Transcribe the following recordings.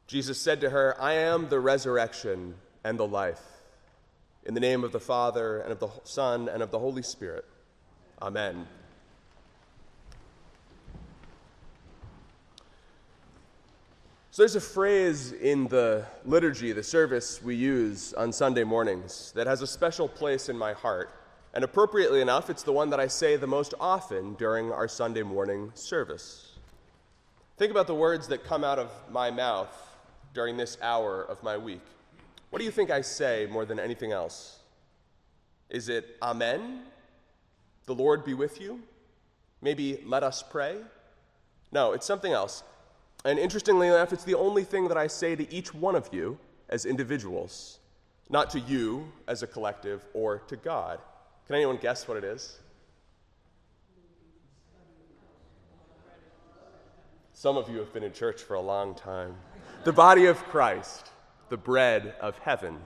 Jesus said to her, "I am the resurrection and the life. In the name of the Father, and of the Son, and of the Holy Spirit. Amen." So there's a phrase in the liturgy, the service we use on Sunday mornings, that has a special place in my heart. And appropriately enough, it's the one that I say the most often during our Sunday morning service. Think about the words that come out of my mouth during this hour of my week. What do you think I say more than anything else? Is it Amen? The Lord be with you? Maybe let us pray? No, it's something else. And interestingly enough, it's the only thing that I say to each one of you as individuals, not to you as a collective or to God. Can anyone guess what it is? Some of you have been in church for a long time. The body of Christ, the bread of heaven.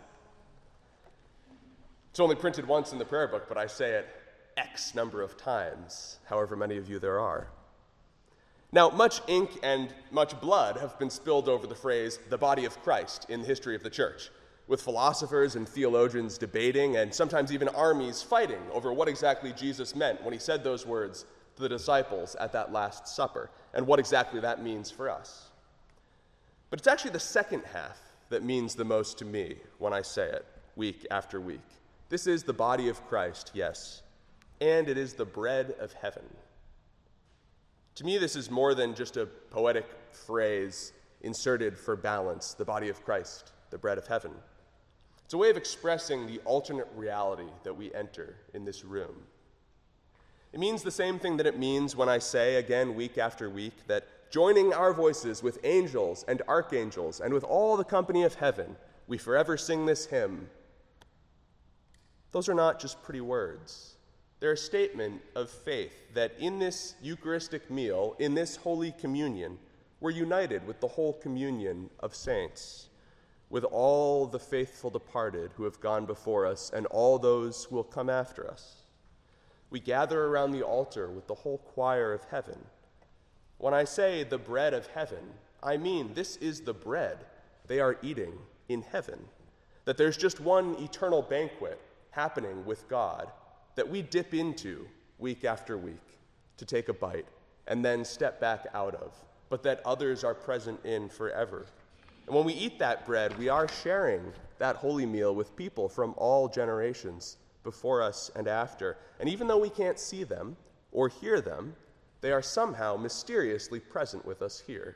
It's only printed once in the prayer book, but I say it X number of times, however many of you there are. Now, much ink and much blood have been spilled over the phrase, the body of Christ, in the history of the church, with philosophers and theologians debating and sometimes even armies fighting over what exactly Jesus meant when he said those words to the disciples at that Last Supper, and what exactly that means for us. But it's actually the second half that means the most to me when I say it, week after week. This is the body of Christ, yes, and it is the bread of heaven. To me, this is more than just a poetic phrase inserted for balance, the body of Christ, the bread of heaven. It's a way of expressing the alternate reality that we enter in this room. It means the same thing that it means when I say, again, week after week, that joining our voices with angels and archangels and with all the company of heaven, we forever sing this hymn. Those are not just pretty words. They're a statement of faith that in this Eucharistic meal, in this Holy Communion, we're united with the whole communion of saints, with all the faithful departed who have gone before us and all those who will come after us. We gather around the altar with the whole choir of heaven. When I say the bread of heaven, I mean this is the bread they are eating in heaven, that there's just one eternal banquet happening with God that we dip into week after week to take a bite and then step back out of, but that others are present in forever. And when we eat that bread, we are sharing that holy meal with people from all generations before us and after. And even though we can't see them or hear them, they are somehow mysteriously present with us here.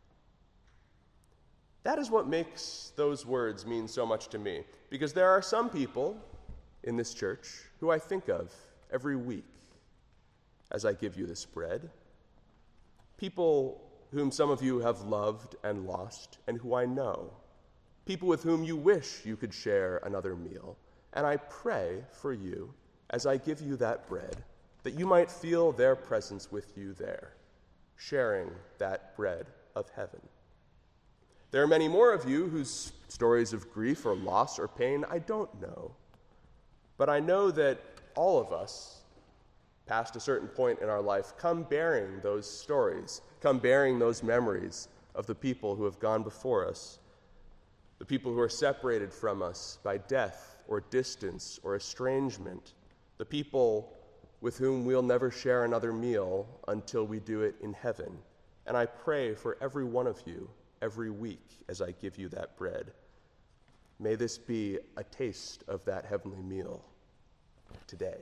That is what makes those words mean so much to me, because there are some people in this church who I think of every week as I give you this bread. People whom some of you have loved and lost and who I know. People with whom you wish you could share another meal. And I pray for you as I give you that bread that you might feel their presence with you there, sharing that bread of heaven. There are many more of you whose stories of grief or loss or pain I don't know. But I know that all of us, past a certain point in our life, come bearing those stories, come bearing those memories of the people who have gone before us, the people who are separated from us by death or distance or estrangement, the people with whom we'll never share another meal until we do it in heaven. And I pray for every one of you every week as I give you that bread. May this be a taste of that heavenly meal today.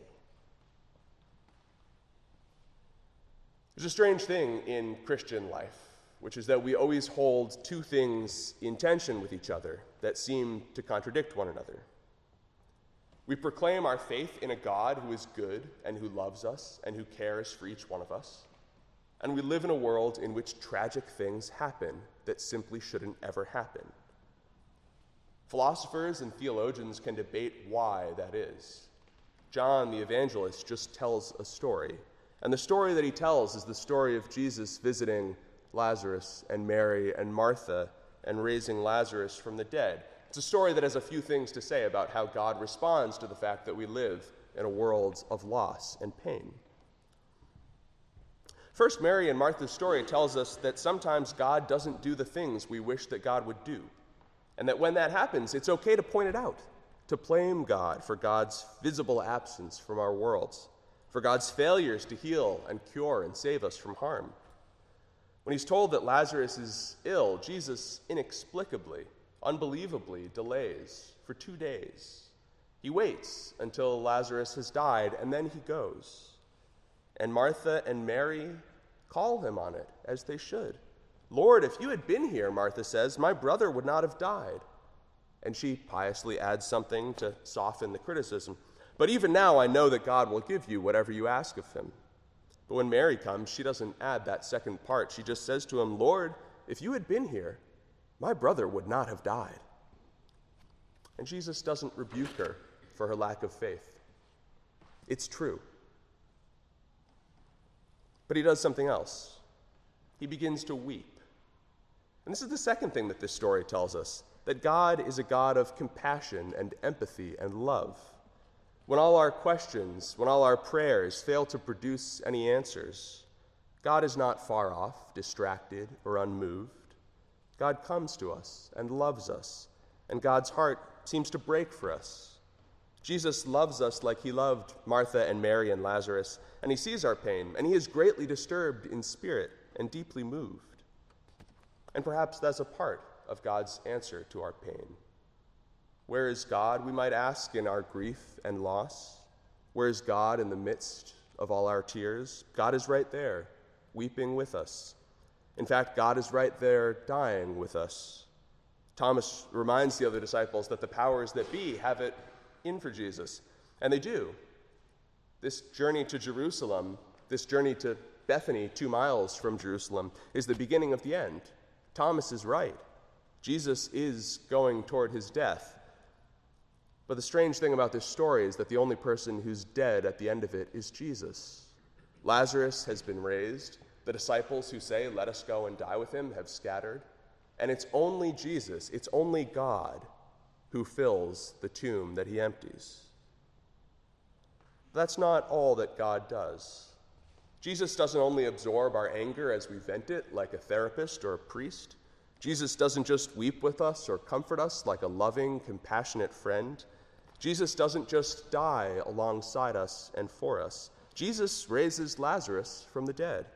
There's a strange thing in Christian life, which is that we always hold two things in tension with each other that seem to contradict one another. We proclaim our faith in a God who is good and who loves us and who cares for each one of us. And we live in a world in which tragic things happen that simply shouldn't ever happen. Philosophers and theologians can debate why that is. John the evangelist just tells a story. And the story that he tells is the story of Jesus visiting Lazarus and Mary and Martha and raising Lazarus from the dead. It's a story that has a few things to say about how God responds to the fact that we live in a world of loss and pain. First, Mary and Martha's story tells us that sometimes God doesn't do the things we wish that God would do, and that when that happens, it's okay to point it out, to blame God for God's visible absence from our worlds, for God's failures to heal and cure and save us from harm. When he's told that Lazarus is ill, Jesus inexplicably, unbelievably delays for 2 days. He waits until Lazarus has died, and then he goes. And Martha and Mary call him on it, as they should. "Lord, if you had been here," Martha says, "my brother would not have died." And she piously adds something to soften the criticism. "But even now I know that God will give you whatever you ask of him." But when Mary comes, she doesn't add that second part. She just says to him, "Lord, if you had been here, my brother would not have died." And Jesus doesn't rebuke her for her lack of faith. It's true. But he does something else. He begins to weep. And this is the second thing that this story tells us, that God is a God of compassion and empathy and love. When all our questions, when all our prayers fail to produce any answers, God is not far off, distracted, or unmoved. God comes to us and loves us, and God's heart seems to break for us. Jesus loves us like he loved Martha and Mary and Lazarus, and he sees our pain, and he is greatly disturbed in spirit and deeply moved. And perhaps that's a part of God's answer to our pain. Where is God, we might ask, in our grief and loss? Where is God in the midst of all our tears? God is right there, weeping with us. In fact, God is right there, dying with us. Thomas reminds the other disciples that the powers that be have it in for Jesus, and they do. This journey to Jerusalem, this journey to Bethany, 2 miles from Jerusalem, is the beginning of the end. Thomas is right. Jesus is going toward his death. But the strange thing about this story is that the only person who's dead at the end of it is Jesus. Lazarus has been raised. The disciples who say, "Let us go and die with him," have scattered. And it's only Jesus, it's only God who fills the tomb that he empties. That's not all that God does. Jesus doesn't only absorb our anger as we vent it like a therapist or a priest. Jesus doesn't just weep with us or comfort us like a loving, compassionate friend. Jesus doesn't just die alongside us and for us. Jesus raises Lazarus from the dead.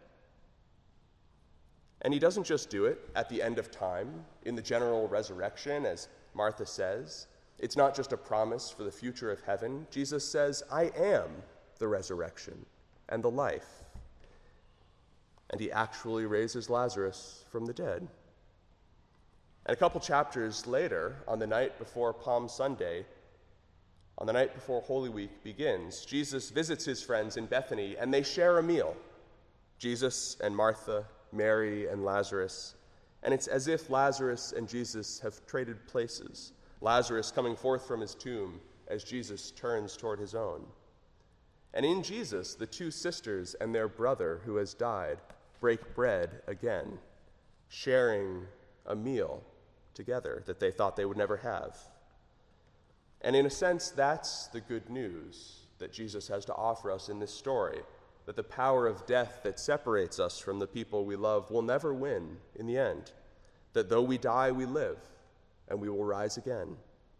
And he doesn't just do it at the end of time, in the general resurrection, as Martha says. It's not just a promise for the future of heaven. Jesus says, "I am the resurrection and the life." And he actually raises Lazarus from the dead. And a couple chapters later, on the night before Palm Sunday, on the night before Holy Week begins, Jesus visits his friends in Bethany, and they share a meal. Jesus and Martha, Mary and Lazarus. And it's as if Lazarus and Jesus have traded places, Lazarus coming forth from his tomb as Jesus turns toward his own. And in Jesus, the 2 sisters and their brother who has died break bread again, sharing a meal together that they thought they would never have. And in a sense, that's the good news that Jesus has to offer us in this story, that the power of death that separates us from the people we love will never win in the end, that though we die, we live, and we will rise again.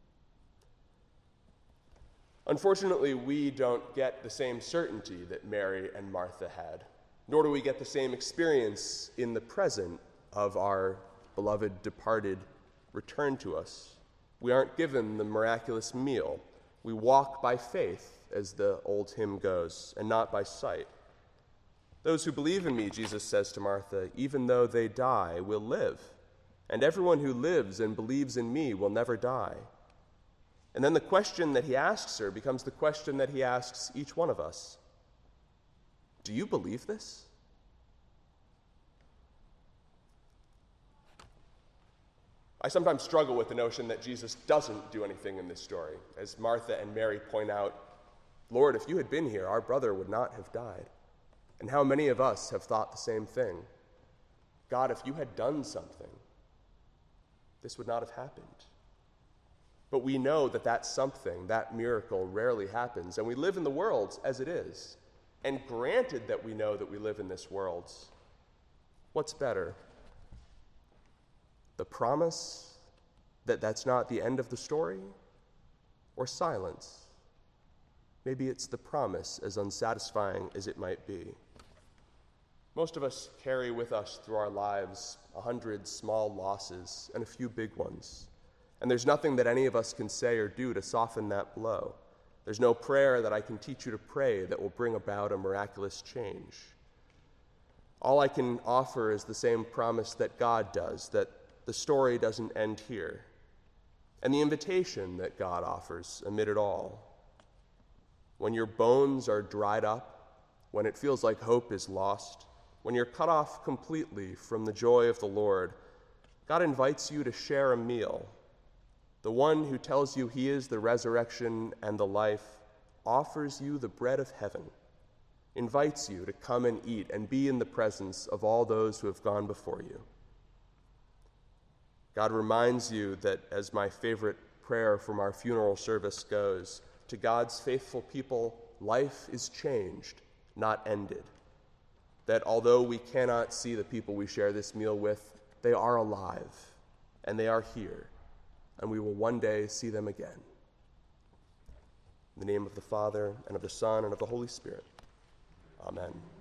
Unfortunately, we don't get the same certainty that Mary and Martha had, nor do we get the same experience in the present of our beloved departed return to us. We aren't given the miraculous meal. We walk by faith, as the old hymn goes, and not by sight. "Those who believe in me," Jesus says to Martha, "even though they die, will live. And everyone who lives and believes in me will never die." And then the question that he asks her becomes the question that he asks each one of us. Do you believe this? I sometimes struggle with the notion that Jesus doesn't do anything in this story. As Martha and Mary point out, "Lord, if you had been here, our brother would not have died." And how many of us have thought the same thing? God, if you had done something, this would not have happened. But we know that that something, that miracle, rarely happens, and we live in the world as it is. And granted that we know that we live in this world, what's better? The promise that that's not the end of the story, or silence? Maybe it's the promise, as unsatisfying as it might be. Most of us carry with us through our lives 100 small losses and a few big ones. And there's nothing that any of us can say or do to soften that blow. There's no prayer that I can teach you to pray that will bring about a miraculous change. All I can offer is the same promise that God does, that the story doesn't end here, and the invitation that God offers amid it all. When your bones are dried up, when it feels like hope is lost, when you're cut off completely from the joy of the Lord, God invites you to share a meal. The one who tells you he is the resurrection and the life offers you the bread of heaven, invites you to come and eat and be in the presence of all those who have gone before you. God reminds you that, as my favorite prayer from our funeral service goes, to God's faithful people, life is changed, not ended. That although we cannot see the people we share this meal with, they are alive, and they are here, and we will one day see them again. In the name of the Father, and of the Son, and of the Holy Spirit. Amen.